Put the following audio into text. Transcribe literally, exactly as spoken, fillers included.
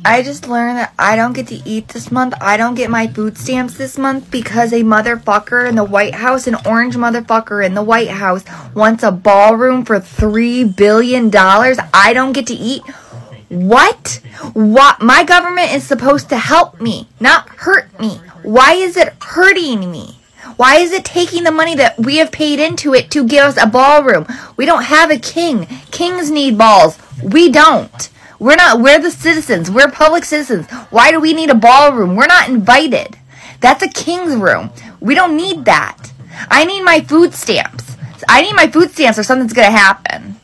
I just learned that I don't get to eat this month. I don't get my food stamps this month because a motherfucker in the White House, an orange motherfucker in the White House, wants a ballroom for three billion dollars. I don't get to eat. What? What? My government is supposed to help me, not hurt me. Why is it hurting me? Why is it taking the money that we have paid into it to give us a ballroom? We don't have a king. Kings need balls. We don't. We're not, we're the citizens. We're public citizens. Why do we need a ballroom? We're not invited. That's a king's room. We don't need that. I need my food stamps. I need my food stamps or something's going to happen.